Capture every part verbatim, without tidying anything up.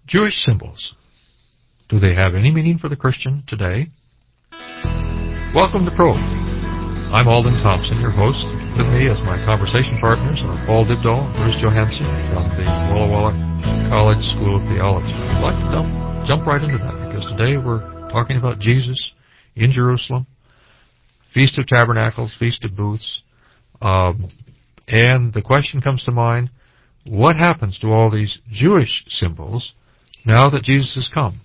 Jewish symbols. Do they have any meaning for the Christian today? Welcome to Probe. I'm Alden Thompson, your host. With me as my conversation partners are Paul Dybdahl and Bruce Johansson from the Walla Walla College School of Theology. I'd like to dump, jump right into that because today we're talking about Jesus in Jerusalem, Feast of Tabernacles, Feast of Booths, um, and the question comes to mind, what happens to all these Jewish symbols now that Jesus has come?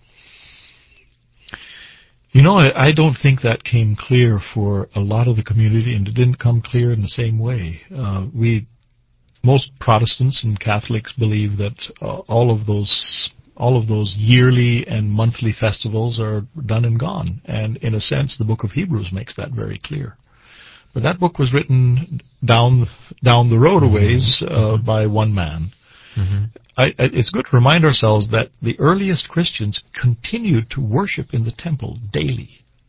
You know, I, I don't think that came clear for a lot of the community, and it didn't come clear in the same way. Uh, we, most Protestants and Catholics believe that uh, all of those, all of those yearly and monthly festivals are done and gone. And in a sense, the book of Hebrews makes that very clear. But that book was written down down the road a ways uh, mm-hmm. by one man. Mm-hmm. I, it's good to remind ourselves that the earliest Christians continued to worship in the temple daily.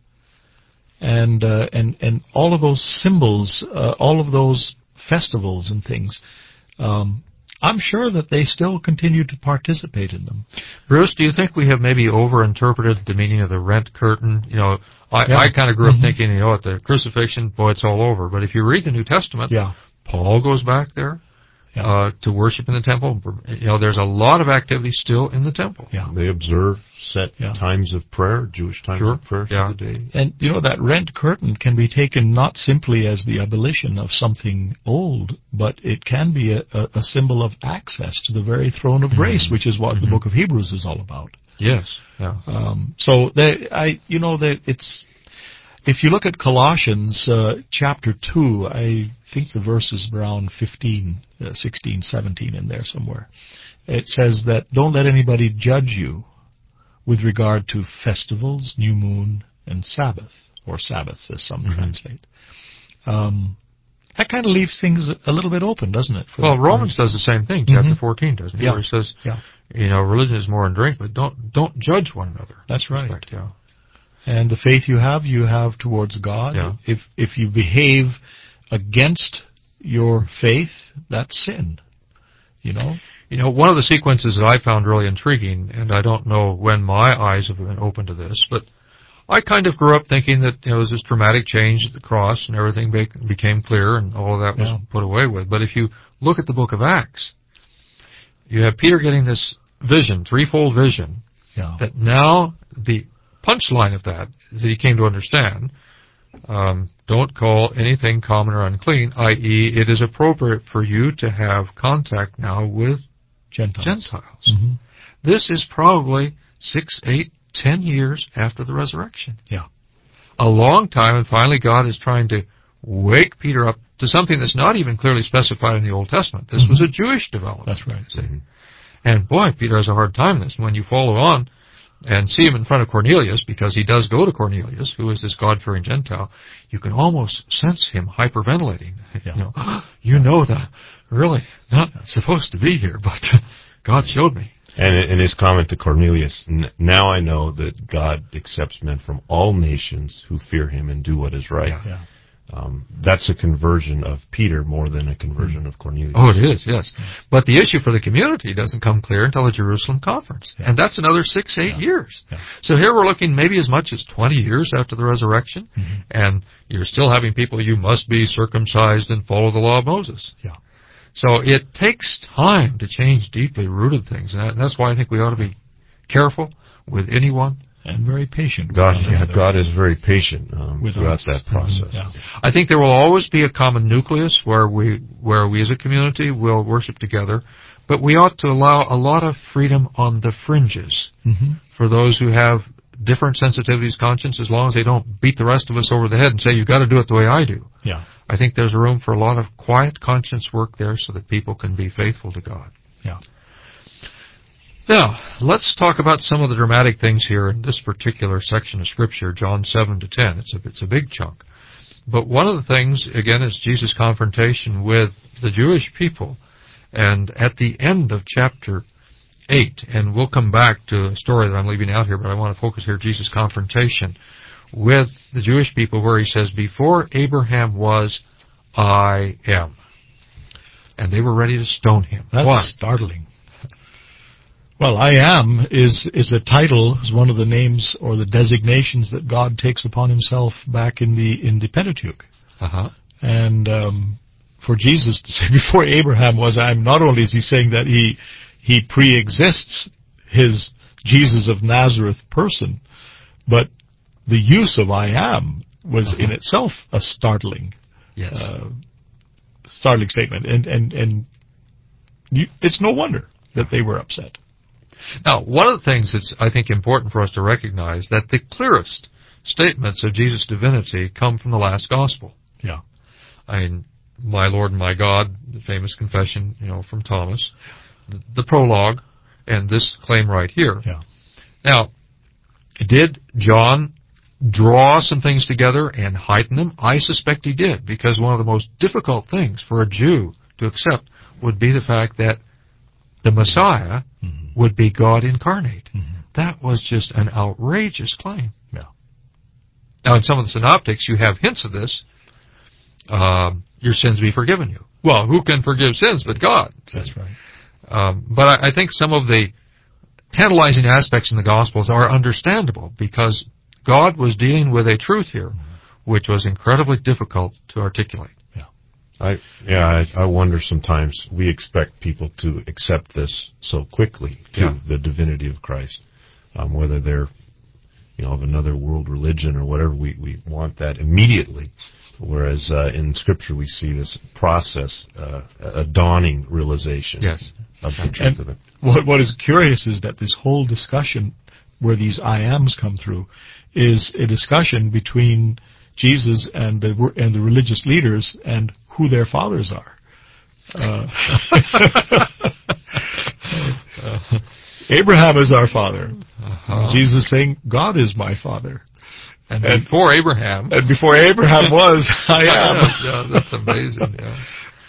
And uh, and and all of those symbols, uh, all of those festivals and things, um, I'm sure that they still continue to participate in them. Bruce, do you think we have maybe overinterpreted the meaning of the rent curtain? You know, I, yeah. I kind of grew up mm-hmm. thinking, you know, at the crucifixion, boy, it's all over. But if you read the New Testament, yeah. Paul goes back there. Yeah. Uh, to worship in the temple. You know, there's a lot of activity still in the temple. Yeah. They observe set yeah. times of prayer, Jewish times sure. of prayer yeah. for the day. And, you know, that rent curtain can be taken not simply as the abolition of something old, but it can be a, a, a symbol of access to the very throne of grace, mm-hmm. which is what mm-hmm. the book of Hebrews is all about. Yes. Yeah. Um, so, they, I, you know, they, it's... If you look at Colossians uh, chapter two, I think the verse is around fifteen, uh, sixteen, seventeen in there somewhere. It says that don't let anybody judge you with regard to festivals, new moon, and Sabbath, or Sabbaths as some mm-hmm. translate. Um, that kind of leaves things a little bit open, doesn't it? Well, Romans does the same thing, chapter mm-hmm. fourteen, doesn't it? Yeah. Where it says, yeah. you know, religion is more than drink, but don't don't judge one another. That's right. Respect, yeah. And the faith you have, you have towards God. Yeah. If if you behave against your faith, that's sin. You know? You know, one of the sequences that I found really intriguing, and I don't know when my eyes have been open to this, but I kind of grew up thinking that, you know, there was this dramatic change at the cross and everything be- became clear and all of that was yeah. put away with. But if you look at the book of Acts, you have Peter getting this vision, threefold vision, yeah. that now the punchline of that is that he came to understand, um, don't call anything common or unclean, that is it is appropriate for you to have contact now with Gentiles. Gentiles. Mm-hmm. This is probably six, eight, ten years after the resurrection. Yeah. A long time, and finally God is trying to wake Peter up to something that's not even clearly specified in the Old Testament. This mm-hmm. was a Jewish development. That's right. Mm-hmm. And boy, Peter has a hard time in this. When you follow on and see him in front of Cornelius, because he does go to Cornelius, who is this God-fearing Gentile, you can almost sense him hyperventilating. Yeah. You know, oh, you know that, really, not supposed to be here, but God showed me. And in his comment to Cornelius, now I know that God accepts men from all nations who fear him and do what is right. Yeah. Yeah. Um, that's a conversion of Peter more than a conversion of Cornelius. Oh, it is, yes. But the issue for the community doesn't come clear until the Jerusalem conference. Yeah. And that's another six, eight yeah. years. Yeah. So here we're looking maybe as much as twenty years after the resurrection, mm-hmm. and you're still having people, you must be circumcised and follow the law of Moses. Yeah. So it takes time to change deeply rooted things, and that's why I think we ought to be careful with anyone. And very patient. God, yeah, God is very patient um, throughout that process. Yeah. I think there will always be a common nucleus where we, where we as a community will worship together, but we ought to allow a lot of freedom on the fringes mm-hmm. for those who have different sensitivities, conscience, as long as they don't beat the rest of us over the head and say, you've got to do it the way I do. Yeah. I think there's room for a lot of quiet conscience work there so that people can be faithful to God. Yeah. Now, let's talk about some of the dramatic things here in this particular section of Scripture, John seven to ten. It's a, it's a big chunk. But one of the things, again, is Jesus' confrontation with the Jewish people. And at the end of chapter eight, and we'll come back to a story that I'm leaving out here, but I want to focus here, Jesus' confrontation with the Jewish people, where he says, before Abraham was, I am. And they were ready to stone him. That's Why? startling. Well, I am is is a title, is one of the names or the designations that God takes upon himself back in the in the Pentateuch. Uh-huh. And um, for Jesus to say before Abraham was I am, not only is he saying that he he pre-exists his Jesus of Nazareth person, but the use of I am was uh-huh. in itself a startling, yes. uh, startling statement, and and and you, it's no wonder that they were upset. Now, one of the things that's I think important for us to recognize that the clearest statements of Jesus' divinity come from the last gospel. Yeah, I mean, my Lord and my God, the famous confession, you know, from Thomas, the, the prologue, and this claim right here. Yeah. Now, did John draw some things together and heighten them? I suspect he did, because one of the most difficult things for a Jew to accept would be the fact that the Messiah mm-hmm. would be God incarnate. Mm-hmm. That was just an outrageous claim. Yeah. Now, in some of the synoptics, you have hints of this. Um, your sins be forgiven you. Well, who can forgive sins but God? That's right. Um, but I, I think some of the tantalizing aspects in the Gospels are understandable, because God was dealing with a truth here, mm-hmm. which was incredibly difficult to articulate. Yeah, I yeah I, I wonder sometimes we expect people to accept this so quickly to yeah. the divinity of Christ, um, whether they're you know of another world religion or whatever. We we want that immediately, whereas uh, in Scripture we see this process, uh, a dawning realization yes. of the truth and of it. What what is curious is that this whole discussion where these I ams come through is a discussion between Jesus and the and the religious leaders and who their fathers are. Uh, Abraham is our father. Uh-huh. Jesus is saying, God is my father. And, and before Abraham. And before Abraham was, I am. Yeah, that's amazing, yeah.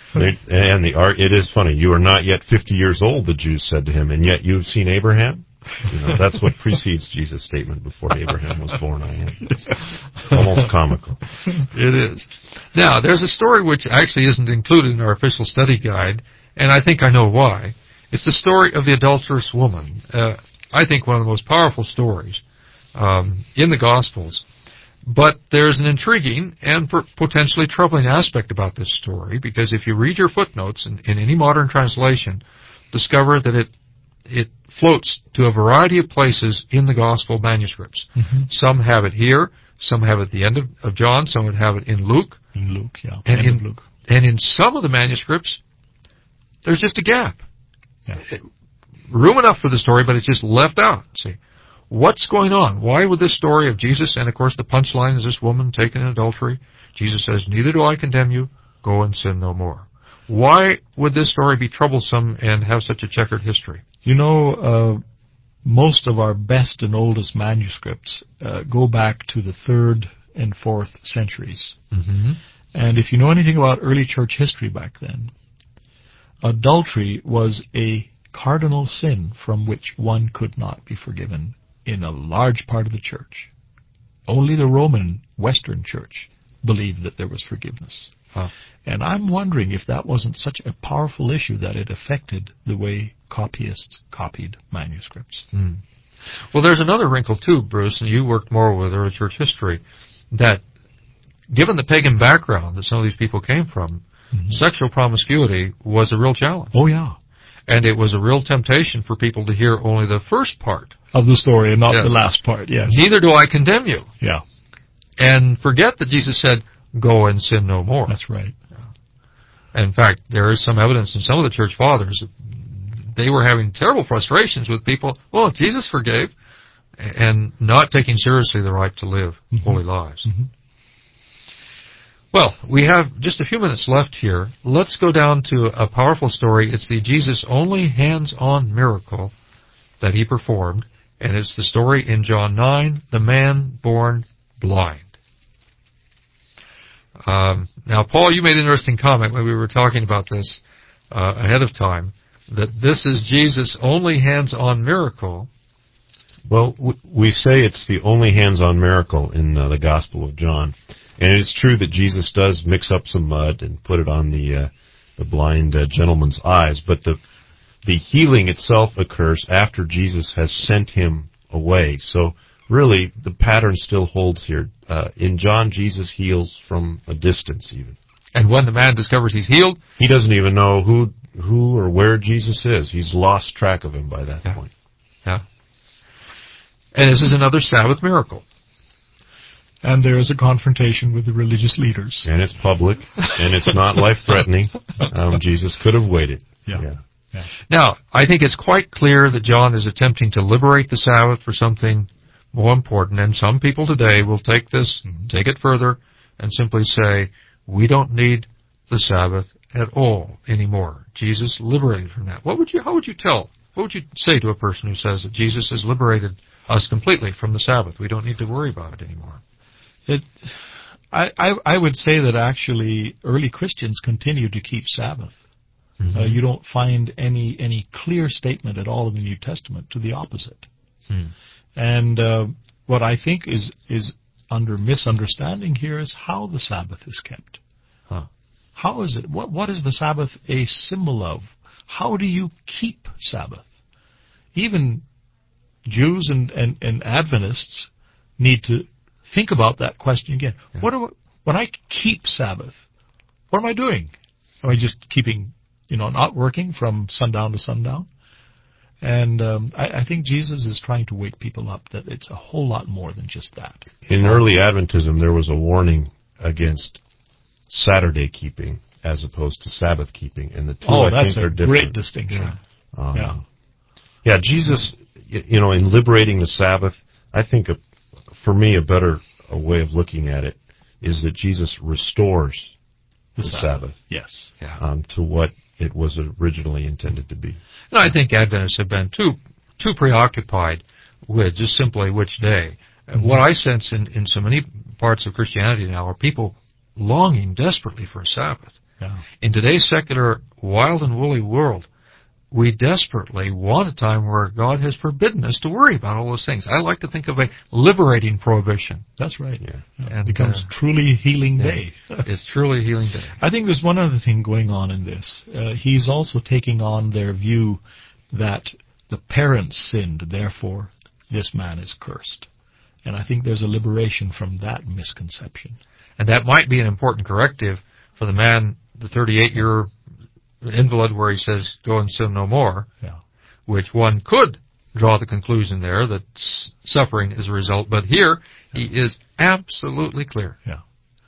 And the art, it is funny. You are not yet fifty years old, the Jews said to him, and yet you've seen Abraham? You know, that's what precedes Jesus' statement, before Abraham was born, I am. It's almost comical. It is. Now, there's a story which actually isn't included in our official study guide, and I think I know why. It's the story of the adulterous woman. Uh, I think one of the most powerful stories um, in the Gospels. But there's an intriguing and potentially troubling aspect about this story, because if you read your footnotes in, in any modern translation, discover that it it floats to a variety of places in the Gospel manuscripts. Mm-hmm. Some have it here, some have it at the end of, of John, some would have it in Luke. In Luke, yeah. And end in, of Luke. And in some of the manuscripts, there's just a gap. Yeah. It, room enough for the story, but it's just left out. See, what's going on? Why would this story of Jesus, and of course the punchline is this woman taken in adultery, Jesus says, neither do I condemn you, go and sin no more. Why would this story be troublesome and have such a checkered history? You know, uh, most of our best and oldest manuscripts uh, go back to the third and fourth centuries. Mm-hmm. And if you know anything about early church history back then, adultery was a cardinal sin from which one could not be forgiven in a large part of the church. Only the Roman Western Church believed that there was forgiveness. Huh. And I'm wondering if that wasn't such a powerful issue that it affected the way copyists copied manuscripts. Mm. Well, there's another wrinkle, too, Bruce, and you worked more with early church history, that given the pagan background that some of these people came from, mm-hmm. sexual promiscuity was a real challenge. Oh, yeah. And it was a real temptation for people to hear only the first part of the story and not yes. the last part, yes. Neither do I condemn you. Yeah. And forget that Jesus said, go and sin no more. That's right. In fact, there is some evidence in some of the church fathers that they were having terrible frustrations with people. Well, Jesus forgave, and not taking seriously the right to live mm-hmm. holy lives. Mm-hmm. Well, we have just a few minutes left here. Let's go down to a powerful story. It's the Jesus' only hands-on miracle that he performed, and it's the story in John nine, the man born blind. Um, now, Paul, you made an interesting comment when we were talking about this uh, ahead of time, that this is Jesus' only hands-on miracle. Well, we say it's the only hands-on miracle in uh, the Gospel of John. And it's true that Jesus does mix up some mud and put it on the uh, the blind uh, gentleman's eyes, but the the healing itself occurs after Jesus has sent him away. So really, the pattern still holds here. Uh, in John, Jesus heals from a distance even. And when the man discovers he's healed, he doesn't even know who who or where Jesus is. He's lost track of him by that yeah. point. Yeah. And this is another Sabbath miracle. And there is a confrontation with the religious leaders. And it's public, and it's not life-threatening. Um, Jesus could have waited. Yeah. yeah. yeah. Now, I think it's quite clear that John is attempting to liberate the Sabbath for something more important, and some people today will take this, take it further, and simply say, we don't need the Sabbath at all anymore. Jesus liberated from that. What would you, how would you tell, what would you say to a person who says that Jesus has liberated us completely from the Sabbath? We don't need to worry about it anymore. It, I, I, I would say that actually early Christians continue to keep Sabbath. Mm-hmm. Uh, you don't find any any clear statement at all in the New Testament to the opposite. Hmm. And uh, what I think is is under misunderstanding here is how the Sabbath is kept. Huh. How is it? What what is the Sabbath a symbol of? How do you keep Sabbath? Even Jews and, and, and Adventists need to think about that question again. Yeah. What do, when I keep Sabbath, what am I doing? Am I just keeping, you know, not working from sundown to sundown? And um, I, I think Jesus is trying to wake people up that it's a whole lot more than just that. In early Adventism, there was a warning against Saturday keeping as opposed to Sabbath keeping, and the two oh, I that's think a are different. Great distinction. Yeah. Um, yeah. yeah, Jesus, you know, in liberating the Sabbath, I think a, for me a better a way of looking at it is that Jesus restores the, the Sabbath, Sabbath. Yes. Yeah. Um, to what it was originally intended to be. And I think Adventists have been too too preoccupied with just simply which day. Mm-hmm. What I sense in, in so many parts of Christianity now are people longing desperately for a Sabbath. Yeah. In today's secular, wild and woolly world, we desperately want a time where God has forbidden us to worry about all those things. I like to think of a liberating prohibition. That's right. Yeah. Yeah. It becomes uh, truly healing yeah, day. It's truly a healing day. I think there's one other thing going on in this. Uh, he's also taking on their view that the parents sinned, therefore this man is cursed. And I think there's a liberation from that misconception. And that might be an important corrective for the man, the thirty-eight-year invalid, where he says, go and sin no more, yeah. which one could draw the conclusion there that suffering is a result. But here, yeah. he is absolutely clear. Yeah.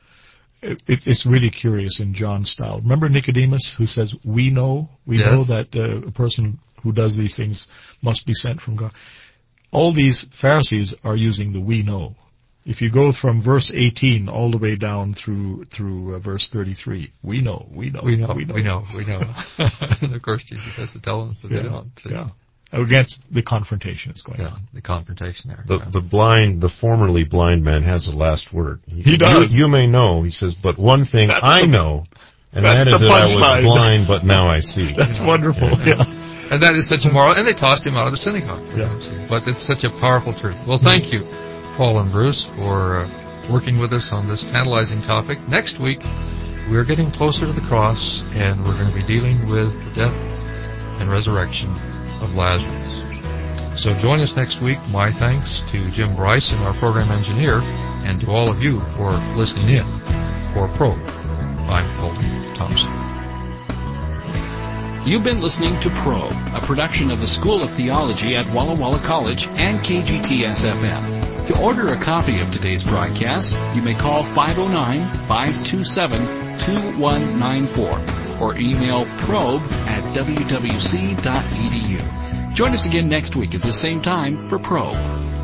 It, it, it's really curious in John's style. Remember Nicodemus, who says, we know, we yes. know that uh, a person who does these things must be sent from God. All these Pharisees are using the we know. If you go from verse eighteen all the way down through through uh, verse thirty-three, we know, we know, we know, we know, we know. We know. And of course, Jesus has to tell them that yeah, they don't. So. Yeah. Against the confrontation that's going yeah, on. the confrontation there. The, yeah. the blind, the formerly blind man has the last word. He, he does. You, you may know, he says, but one thing that's I the, know, and that is that I was line. blind, but now I see. That's yeah. wonderful. Yeah. yeah. And that is such a moral, and they tossed him out of the synagogue. Yeah. But it's such a powerful truth. Well, thank you, Paul and Bruce, for uh, working with us on this tantalizing topic. Next week, we're getting closer to the cross, and we're going to be dealing with the death and resurrection of Lazarus. So join us next week. My thanks to Jim Bryce and our program engineer, and to all of you for listening in. For Probe, I'm Eldon Thompson. You've been listening to Probe, a production of the School of Theology at Walla Walla College and K G T S F M. To order a copy of today's broadcast, you may call five oh nine, five two seven, two one nine four or email probe at w w c dot e d u. Join us again next week at the same time for Probe.